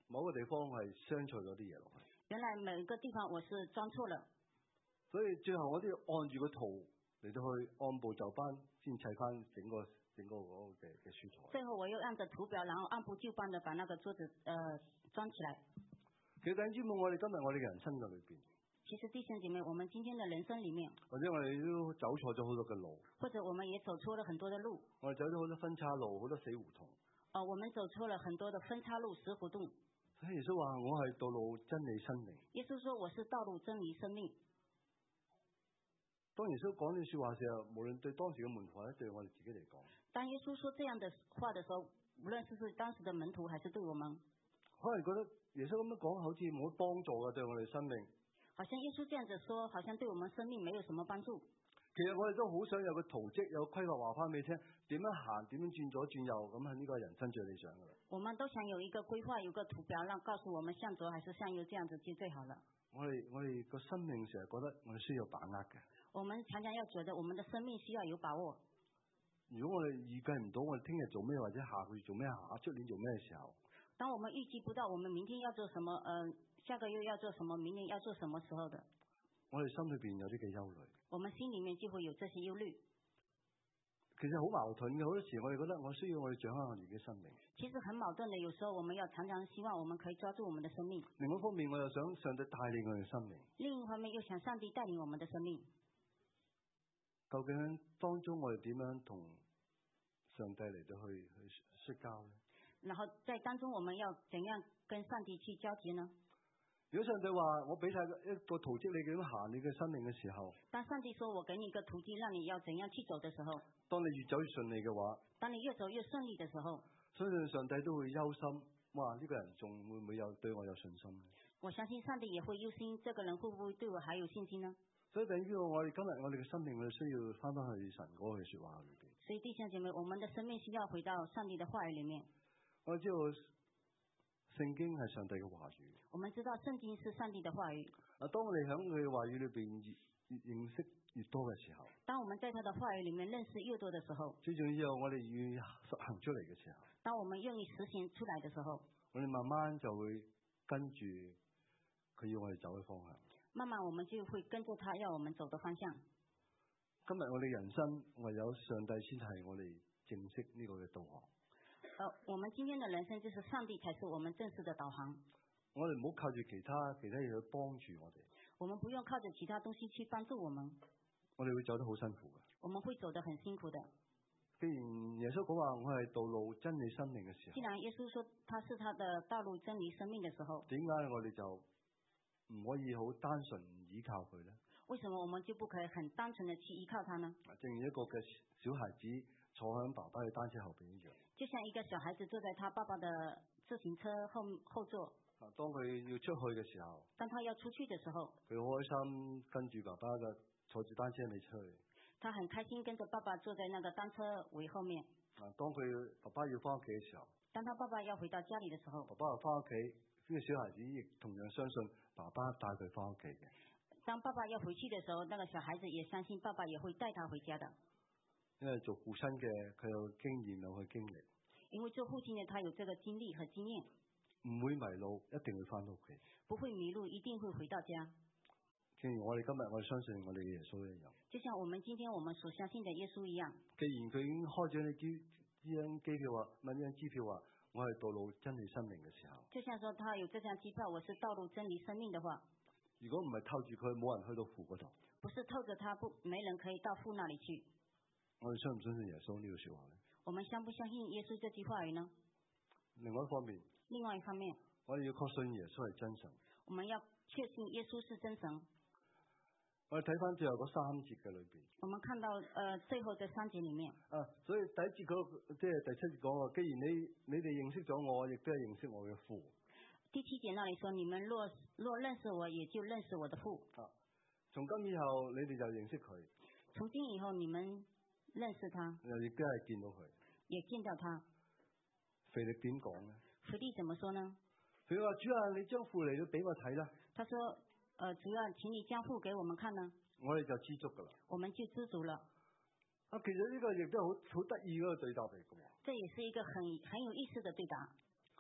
某個地方係鑲錯咗啲嘢落去。 原來每個地方我是裝錯了。 所以最後我都要按住個圖嚟到去按部就班，先砌翻整個嗰個嘅書台。 最後我又按着圖表，然後按部就班的把那個桌子裝起來。 其實弟兄姊妹，我哋今日我哋嘅人生嘅裏邊， 其實弟兄姐妹，我們今天的人生裡面， 或者我哋都走錯咗好多嘅路， 或者我們也走錯了很多的路。 我哋走咗好多分岔路，好多死胡同。 我們走錯了很多的分岔路、死胡同。 所以耶穌話：我係道路、真理、生命。 耶穌說：我是道路、真理、生命。 當耶穌講呢句說話時候，無論對當時嘅門徒或者對我哋自己嚟講， 當耶穌說這樣的話的時候，無論是當時的門徒還是對我們， 可能覺得耶穌咁樣講好似冇幫助嘅，對我哋生命。 好像耶穌這樣子說，好像對我們生命沒有什麼幫助。 其實我哋都好想有個圖蹟，有個規劃話翻俾你聽，點樣行，點樣轉左轉右，咁係呢個人生最理想噶啦。 我們都想有一個規劃，有個圖表，讓告訴我們向左還是向右，這樣子就最好了。我哋個生命成日覺得我哋需要把握嘅。 我們常常要覺得我們的生命需要有把握。 如果我哋預計唔到我哋聽日做咩，或者下個月做咩，出年做咩時候， 當我們預計不到我們明天要做什麼，下個月要做什麼，明年要做什麼時候的， 我哋心裏邊有啲嘅憂慮。 我們心裏面就會有這些憂慮。 其實好矛盾嘅，好多時我哋覺得我需要我哋掌握我自己生命。 其實很矛盾的，有時候我們要常常希望我們可以抓住我們的生命。 另一方面，我又想上帝帶領我哋生命。 另一方面，又想上帝帶領我們的生命。 究竟當中我哋點樣同上帝嚟到去摔跤呢？ 然後在當中我們要怎樣跟上帝去交接呢？ 如果上帝話我俾晒一個圖蹟你點樣行你嘅生命嘅時候， 當上帝說我給你一個途徑，讓你要怎樣去走的時候， 當你越走越順利嘅話， 當你越走越順利的時候， 相信上帝都會憂心，哇！呢個人仲會唔會對我有信心呢？ 我相信上帝也會憂心，這個人會不會對我還有信心呢？ 所以等於我哋今日我哋嘅生命，我哋需要翻返去神嗰句說話裏邊。 所以弟兄姐妹，我們的生命需要回到上帝的話語裏面。 我知道聖經係上帝嘅話語。 我們知道聖經是上帝的話語。 當我哋喺佢嘅話語裏邊越認識越多嘅時候， 當我們在他的話語裏面認識越多的時候， 最重要我哋願意實行出嚟嘅時候， 當我們願意實行出來的時候， 我哋慢慢就會跟住佢要我哋走嘅方向。 慢慢我們就會跟着他要我們走的方向。 今日我哋人生唯有上帝先係我哋正式呢個嘅導航。 我們今天的人生就是上帝才是我們正式的導航。 我哋唔好靠住其他嘢去幫助我哋。 我們不用靠着其他東西去幫助我們。 我哋會走得好辛苦嘅。 我們會走得很辛苦的。 既然耶穌講話我係道路真理生命嘅時候， 既然耶穌說他是他的道路真理生命的時候， 點解我哋就唔可以好單純依靠佢呢？ 為什麼我們就不可以很單純的去依靠他呢？ 正如一個嘅小孩子坐喺爸爸嘅單車後邊一樣， 就像一個小孩子坐在他爸爸的自行車後座。 當佢要出去嘅時候， 當他要出去的時候， 佢好開心跟住爸爸嘅坐住單車尾出去。 他很開心跟着爸爸坐在那個單車尾後面。 當佢爸爸要翻屋企嘅時候， 當他爸爸要回到家裏的時候， 爸爸又翻屋企，呢個小孩子亦同樣相信爸爸帶佢翻屋企嘅。 當爸爸要回去的時候，那個小孩子也相信爸爸也會帶他回家的。 因為做父親嘅佢有經驗有佢經歷。 因為做父親嘅他有這個經歷和經驗。 唔會迷路，一定會翻到屋企。 不會迷路，一定會回到家。 正如我哋今日我哋相信我哋嘅耶穌一樣。 就像我們今天我們所相信的耶穌一樣。 既然佢已經開咗呢張機票話，問呢張支票話，我係道路真理生命嘅時候。 就像說他有這張機票，我是道路真理生命的話。 如果唔係透住佢，冇人去到父嗰度。 不是透着他，沒人可以到父那裡去。 我哋相唔相信耶穌呢句說話呢？ 我們相不相信耶穌這句話語呢？ 另外一方面，我哋要確信耶穌係真神。 我們要確信耶穌是真神。 我哋睇翻最後嗰3節嘅裏邊。 我們看到最後嘅3節裡面。 所以第一節即係第7節講話，既然你哋認識咗我，亦都係認識我嘅父。 第7節那裡說，你們若認識我，也就認識我的父。 從今以後你哋就認識佢。 從今以後你們認識他。 亦都係見到佢。 也見到他。 腓力點講呢？ 腓力怎麼說呢？ 佢話：主啊，你將父嚟到俾我睇啦。 他說：主啊，請你將父給我們看呢。 我哋就知足噶啦。 我們就知足了。 其實呢個亦都好得意嗰個對答嚟嘅。 這也是一個很有意思的對答。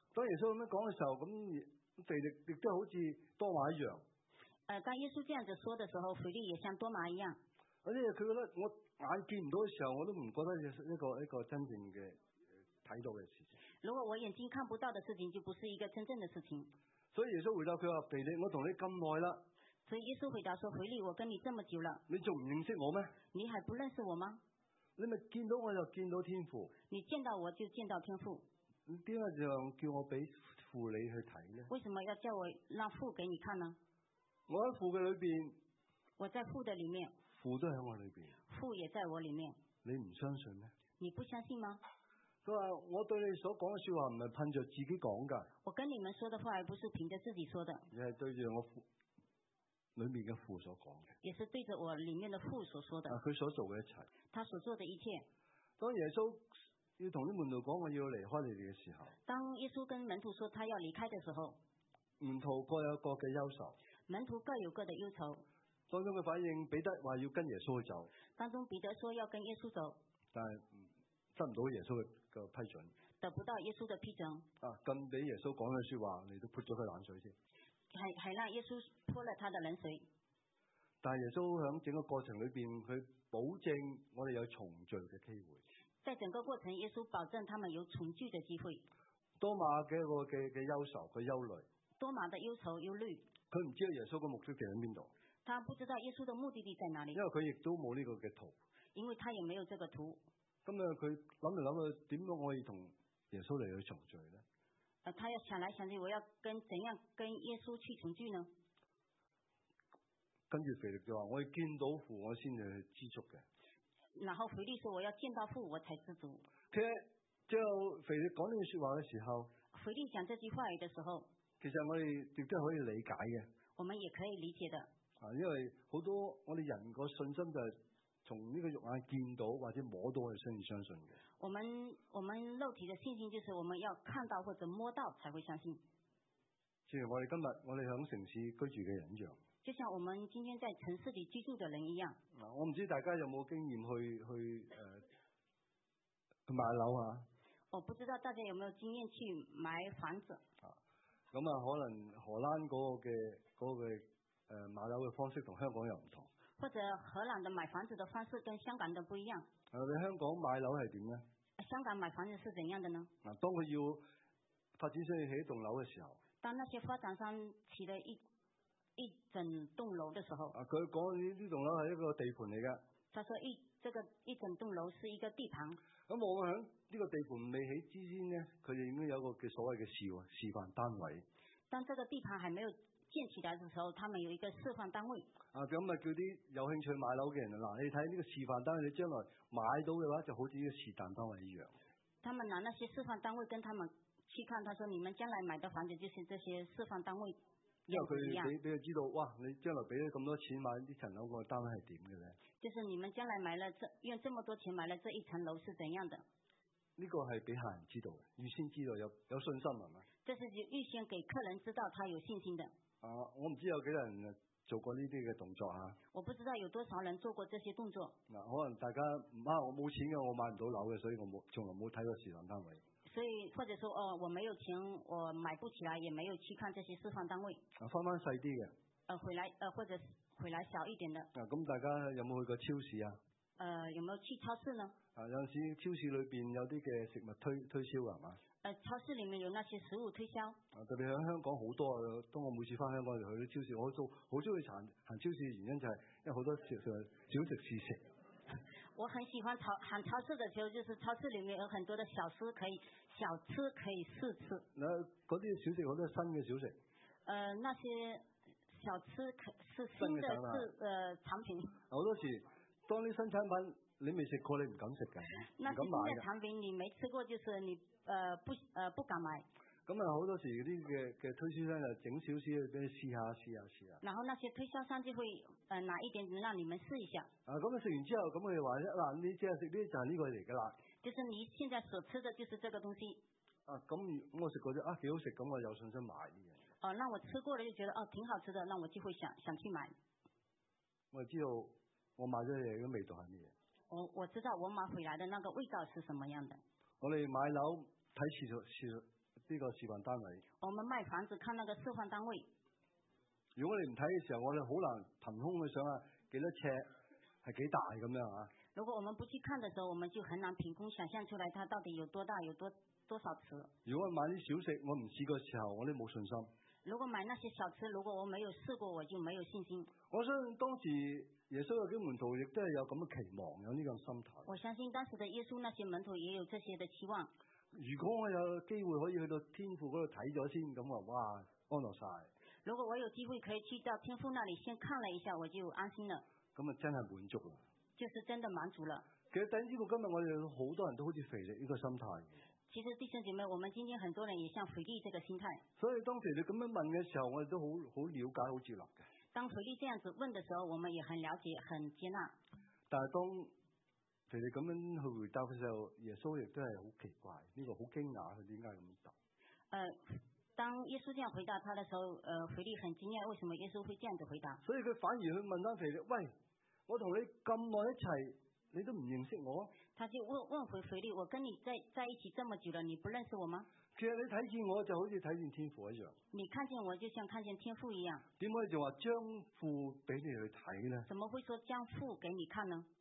當耶穌咁樣講嘅時候，咁腓力亦都好似多馬一樣。 當耶穌這樣子說的時候，腓力也像多馬一樣。 佢覺得我眼見唔到嘅時候，我都唔覺得一個真正嘅睇到嘅事情。 如果我眼睛看不到的事情，就不是一個真正的事情。 所以耶穌回答佢話：腓力，我同你咁耐啦。 所以耶穌回答說：腓力，我跟你這麼久了， 你仲唔認識我咩？ 你還不認識我嗎？ 你咪見到我就見到天父。 你見到我就見到天父。 點解就叫我俾父你去睇呢？ 為什麼要叫我讓父給你看呢？ 我喺父嘅裏邊， 我在父的裏面， 父都喺我裏邊， 父也在我裏面。 你唔相信咩？ 你不相信嗎？ 佢話我對你所講嘅說話唔係憑着自己講噶。我跟你們說的話，而不是憑着自己說的。 你係對住我父裏面嘅父所講嘅。 也是對着我裏面的父所說的。 佢所做嘅一切。 他所做的一切。 當耶穌要同啲門徒講我要離開你哋嘅時候， 當耶穌跟門徒說他要離開的時候， 門徒各有各嘅憂愁。 門徒各有各的憂愁。 當中嘅反應，彼得話要跟耶穌去走。 當中彼得說要跟耶穌走，但係得唔到耶穌嘅批准。 得不到耶穌的批准。 咁俾耶穌講嘅說話，你都潑咗佢冷水先。 係讓耶穌潑了他的冷水。 但係耶穌喺整個過程裏邊，佢保證我哋有重聚嘅機會。 在整個過程，耶穌保證他們有重聚的機會。 多馬嘅一個嘅憂愁，佢憂慮。 多馬的憂愁憂慮。 佢唔知道耶穌嘅目的地喺邊度。 他不知道耶穌的目的地在哪裡。 因為佢亦都冇呢個嘅圖。 因為他也沒有這個圖。 咁佢諗嚟諗去，點樣可以同耶穌嚟去重聚呢？ 他要想來想去，我要怎樣跟耶穌去重聚呢？ 跟住腓力就話：我要見到父，我先至去知足嘅。 然後腓力說：我要見到父，我才知足。 其實最後腓力講呢句說話嘅時候， 腓力講這句話語嘅時候， 其實我哋亦都係可以理解嘅。 我們也可以理解的。 因為好多我哋人個信心就係從呢個肉眼見到或者摸到係先至相信嘅。 我們肉體的信心就是我們要看到或者摸到才會相信。 正如我哋今日我哋響城市居住嘅人一樣。 就像我們今天在城市裏居住的人一樣。 我唔知大家有冇經驗去買樓啊？ 我不知道大家有沒有經驗去買房子。 咁可能荷蘭嗰個買樓嘅方式同香港又唔同。 或者荷蘭的買房子的方式跟香港的不一樣。 你香港買樓係點呢？ 香港買房子是怎樣的呢？ 當佢要發展商要起一棟樓嘅時候， 當那些發展商起了一整棟樓的時候， 佢講呢棟樓係一個地盤嚟嘅。 他說一整棟樓是一個地盤。 咁我喺呢個地盤未起之前呢，佢哋已經有一個嘅所謂嘅示範單位。 當這個地盤還沒有建起來的時候，他們有一個示範單位。 咁叫啲有興趣買樓嘅人，嗱，你睇呢個示範單位，你將來買到嘅話，就好似呢個示範單位一樣。 他們拿那些示範單位跟他們去看，他說：你們將來買的房子就是這些示範單位。 因為佢俾佢知道，哇！你將來俾咗咁多錢買呢層樓，個單位係點嘅咧？ 就是你們將來買了用這麼多錢買了這一層樓是怎樣的？ 呢個係俾客人知道嘅，預先知道有信心係咪？ 這是預先給客人知道他有信心的。 我唔知有幾多人做過呢啲嘅動作嚇。我不知道有多少人做過這些動作。 可能大家我冇錢嘅，我買唔到樓嘅，所以我從來冇睇過示範單位。 所以或者說我沒有錢，我買不起來，也沒有去看這些示範單位。 翻細啲嘅。 或者回來小一點的。 咁大家有冇去過超市啊？ 有沒有去超市呢？ 有陣時超市裏邊有啲嘅食物推銷係嘛？ 超市裡面有那些食物推銷。 特別喺香港好多，當我每次翻香港就去啲超市，我好中意行超市嘅原因就係因為好多小食試食。 我很喜歡行超市的時候，就是超市裡面有很多的小吃可以試吃。 嗰啲小食好多新嘅小食。 那些小吃是新的產品。 好多時當啲新產品你未食過，你唔敢食㗎，唔敢買㗎。那新的產品你沒吃過，就是你不敢買。 咁好多時啲嘅推銷商就整少少俾你試下。 然後那些推銷商就會拿一點點讓你們試一下。 咁食完之後，咁佢哋話嗱，你即係食呢就係呢個嚟㗎啦。 就是你現在所吃的就是這個東西。 咁我食過咗幾好食，咁我有信心買呢樣。 那我吃過了就覺得挺好吃的，那我就會想去買。 我知道我買咗嘢嘅味道係乜嘢。 我知道我買回來的那個味道是什麼樣的。 我哋買樓睇次數呢個示範單位。 我們賣房子看那個示範單位。 如果我哋唔睇嘅時候，我哋好難憑空去想下幾多尺係幾大咁樣啊。 如果我們不去看的時候，我們就很難憑空想象出來它到底有多大，有多少尺。 如果我買啲小食，我唔試過嘅時候，我都冇信心。 如果買那些小吃，如果我沒有試過，我就沒有信心。 我相信當時耶穌有啲門徒亦都係有咁嘅期望，有呢個心態。 我相信當時的耶穌那些門徒也有這些的期望。 如果我有機會可以去到天父嗰度睇咗先，咁啊，哇，安樂晒。 如果我有機會可以去到天父那裡先看了一下，我就安心了。 咁啊，真係滿足啦。 就是真的滿足了。 其實弟兄姊妹，今日我哋好多人都好似腓力呢個心態。 其實弟兄姐妹，我們今天很多人也像腓力這個心態。 所以當腓力咁樣問嘅時候，我哋都好了解、好接納嘅。 當腓力這樣子問的時候，我們也很了解、很接納。 但係當腓力咁樣去回答嘅時候，耶穌亦都係好奇怪，呢個好驚訝，佢點解咁答？ 當耶穌這樣回答他的時候，腓力很驚訝，為什麼耶穌會這樣子回答？ 所以佢反而去問翻腓力：喂，我同你咁耐一齊，你都唔認識我？ 他就問回腓力：我跟你在一起這麼久了，你不認識我嗎？ 其實你睇見我就好似睇見天父一樣。你看見我就像看見天父一樣。 點解就話將父俾你去睇呢？ 怎麼會說將父給你看呢？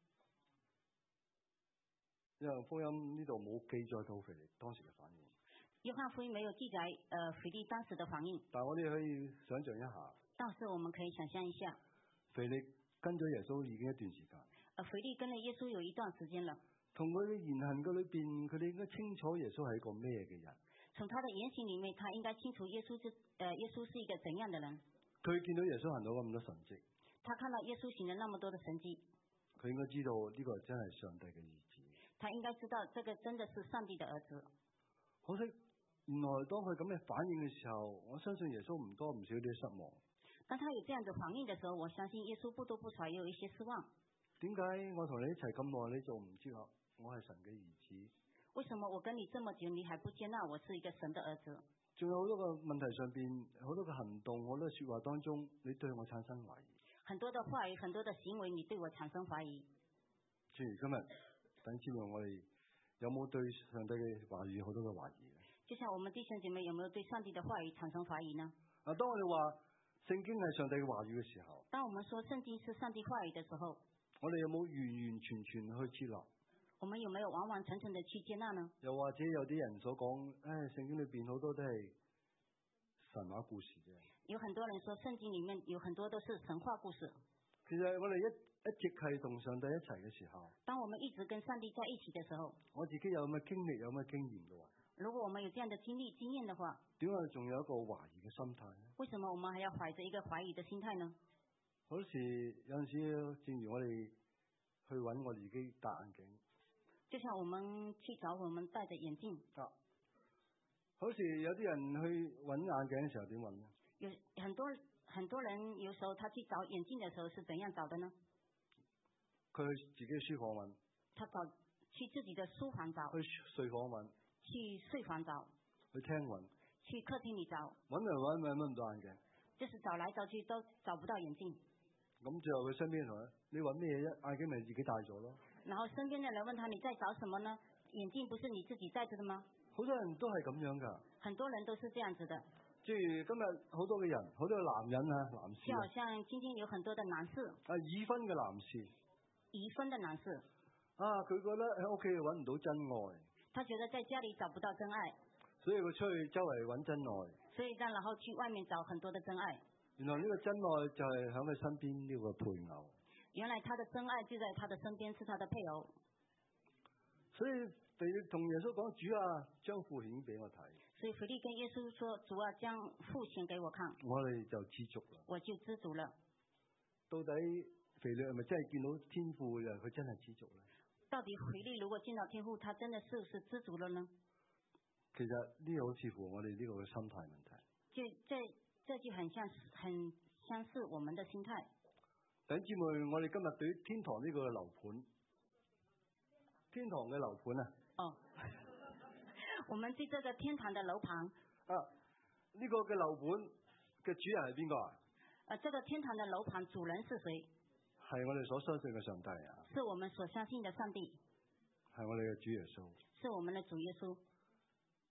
因為福音呢度冇記載到腓力當時嘅反應。 約翰福音沒有記載腓力當時的反應。 但係我哋可以想象一下。 但是我們可以想象一下。 腓力跟咗耶穌已經一段時間。 腓力跟了耶穌有一段時間了。 從佢嘅言行嘅裏邊，佢哋應該清楚耶穌係一個咩嘅人。 從他的言行裏面，他應該清楚耶穌是一個怎樣的人。 佢見到耶穌行到咁多神蹟。 他看到耶穌行了那麼多的神蹟。 佢應該知道呢個真係上帝嘅兒子。 他應該知道這個真的是上帝的兒子。 可惜原來當佢咁嘅反應嘅時候，我相信耶穌唔多唔少啲失望。 當他有這樣的反應的時候，我相信耶穌不多不少也有一些失望。 點解我同你一齊咁耐，你仲唔知道我係神嘅兒子？ 為什麼我跟你這麼久，你還不接納我是一個神的兒子？ 仲有好多個問題上邊，好多個行動，好多說話當中，你對我產生懷疑。 很多的話語，很多的行為，你對我產生懷疑。 正如今日，等知道我哋有冇對上帝嘅話語好多嘅懷疑？ 就像我們弟兄姐妹有沒有對上帝的話語產生懷疑呢？ 當我哋話聖經係上帝嘅話語嘅時候， 當我們說聖經是上帝話語的時候， 我哋有冇完完全全去接納？ 我們有沒有完完全全的去接納呢？ 又或者有啲人所講，聖經裏邊好多都係神話故事啫。 有很多人說聖經裏面有很多都是神話故事。 其實我哋一直係同上帝一齊嘅時候， 當我們一直跟上帝在一起的時候， 我自己有咁嘅經歷，有咁嘅經驗嘅話， 如果我們有這樣的經驗的話， 點解仲有一個懷疑嘅心態呢？ 為什麼我們還要懷着一個懷疑的心態呢？ 好多時有陣時，正如我哋去揾我哋自己戴眼鏡， 就像我們去找我們戴着眼鏡。 好似有啲人去揾眼鏡嘅時候點揾呢？ 有很多人有時候他去找眼鏡的時候是怎樣找的呢？ 佢去自己書房揾。 他去自己的書房找。 去睡房揾。 去睡房找。 去廳揾。 去客廳裏找。 揾唔到眼鏡。 就是找來找去都找不到眼鏡。 咁最後佢身邊同佢：你揾咩啫？眼鏡咪自己戴咗咯。 然後身邊的人問他：你在找什麼呢？眼鏡不是你自己戴着的嗎？ 好多人都係咁樣噶。 很多人都是這樣子的。 即係今日好多嘅人，好多嘅男人啊，男士。 就好像今天有很多的男士。 已婚嘅男士。 已婚的男士。 佢覺得喺屋企揾唔到真愛。 他覺得在家裏找不到真愛。 所以佢出去周圍揾真愛。 所以然後去外面找很多的真愛。 原來呢個真愛就係喺佢身邊呢個配偶。 原來他的真愛就在他的身邊，是他的配偶。 所以腓力同耶穌講：主啊，將父顯俾我睇。 所以腓力跟耶穌說：主啊，將父顯給我看。 我哋就知足啦。 我就知足了。 到底腓力係咪真係見到天父嘅？佢真係知足咧？到底腓力如果見到天父，他真的是知足了呢？ 其實呢個好似乎我哋呢個嘅心態問題。 這就很相似我們的心態。 弟兄姊妹，我哋今日對於天堂呢個樓盤，天堂嘅樓盤啊。 哦。我們對這個天堂的樓盤。 呢個嘅樓盤嘅主人係邊個啊？ 這個天堂的樓盤主人是誰？ 係我哋所相信嘅上帝啊。 是我們所相信的上帝。 係我哋嘅主耶穌。 是我們的主耶穌。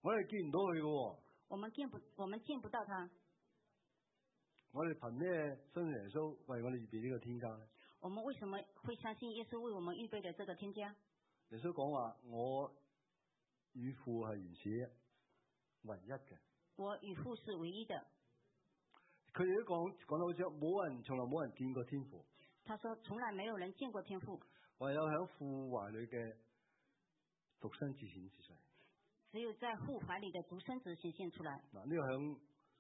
我哋見唔到佢嘅。 我們見不到他。 我哋憑咩相信耶穌為我哋預備呢個天家咧？ 我們為什麼會相信耶穌為我們預備的這個天家？ 耶穌講話：我與父係原始唯一嘅。 我與父是唯一的。 佢哋都講到好似從來冇人見過天父。 他說：從來沒有人見過天父。 唯有喺父懷裏嘅獨生子顯示出嚟。 只有在父懷裏的獨生子顯現出來。 嗱，呢個響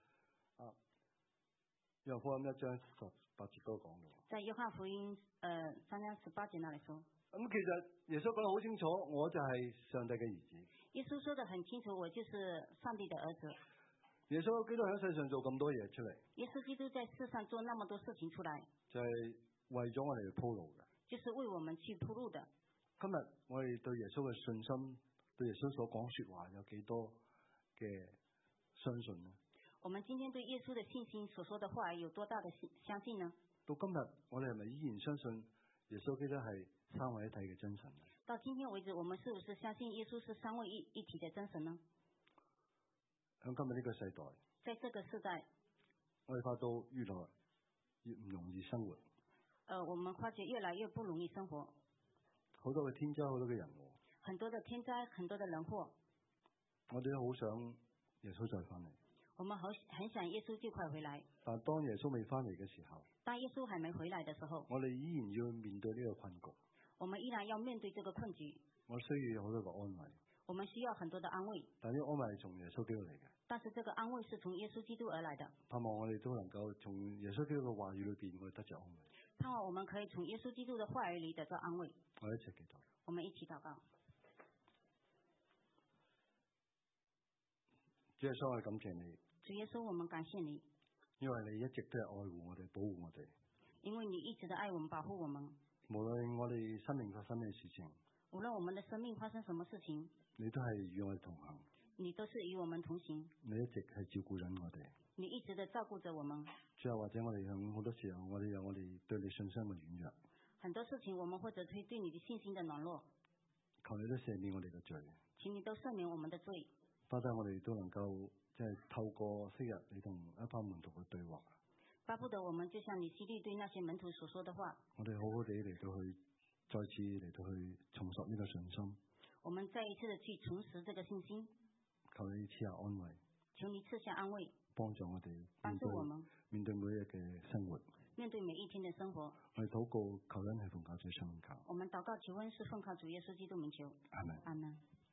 約翰福音1章18節都講到。 在約翰福音3章18節那裏說。 咁其實耶穌講得好清楚，我就係上帝嘅兒子。 耶穌說得很清楚，我就是上帝的兒子。 耶穌基督喺世上做咁多嘢出嚟。 耶穌基督在世上做那麼多事情出來， 就係為咗我哋去鋪路嘅。 就是為我們去鋪路的。 今日我哋對耶穌嘅信心，對耶穌所講說話有幾多嘅相信呢？ 我們今天對耶穌的信心所說的話有多大的相信呢？ 到今日我哋係咪依然相信耶穌基督係三位一體嘅真神呢？ 到今天為止，我們是不是相信耶穌是三位一體的真神呢？ 喺今日呢個世代， 在這個世代， 我哋發到越來越唔容易生活。 我們發覺越來越不容易生活。 好多嘅天災，好多嘅人禍。 很多的天災，很多的人禍。 我哋都好想耶穌再翻嚟。 我們很想耶穌盡快回來。 但當耶穌未翻嚟嘅時候， 當耶穌還沒回來的時候， 我哋依然要面對呢個困局。 我們依然要面對這個困局。 我需要有好多個安慰。 我們需要很多的安慰。 但呢個安慰係從耶穌基督嚟嘅。 但是這個安慰是從耶穌基督而來的。 盼望我哋都能夠從耶穌基督嘅話語裏邊，我哋得着安慰。 盼望我們可以從耶穌基督的話語裏得到安慰。 我哋一齊祈禱。 我們一起禱告。 主耶穌，我哋感謝你。 主耶穌，我們感謝你， 因為你一直都係愛護我哋，保護我哋。 因為你一直的愛我們，保護我們。 無論我哋生命發生咩事情， 無論我們的生命發生什麼事情， 你都係與我哋同行。 你都是與我們同行。 你一直係照顧緊我哋。 你一直的照顧着我們。 最後或者我哋響好多時候，我哋有我哋對你信心嘅軟弱。 很多事情我們或者對你的信心的軟弱。 求你都赦免我哋嘅罪。 請你都赦免我們的罪。 巴不得我哋都能夠即係透過昔日你同一班門徒嘅對話。 巴不得我們就像你昔日對那些門徒所說的話。 我哋好好地嚟到去，再次嚟到去重拾呢個信心。 我們再一次的去重拾這個信心。 求你賜下安慰。 求你賜下安慰。 幫助我哋。 幫助我們。 面對每一日嘅生活。 面對每一天的生活。 我哋禱告求恩係奉靠主聖名求。 我們禱告求恩是奉靠主耶穌基督名求。 阿門。 阿門。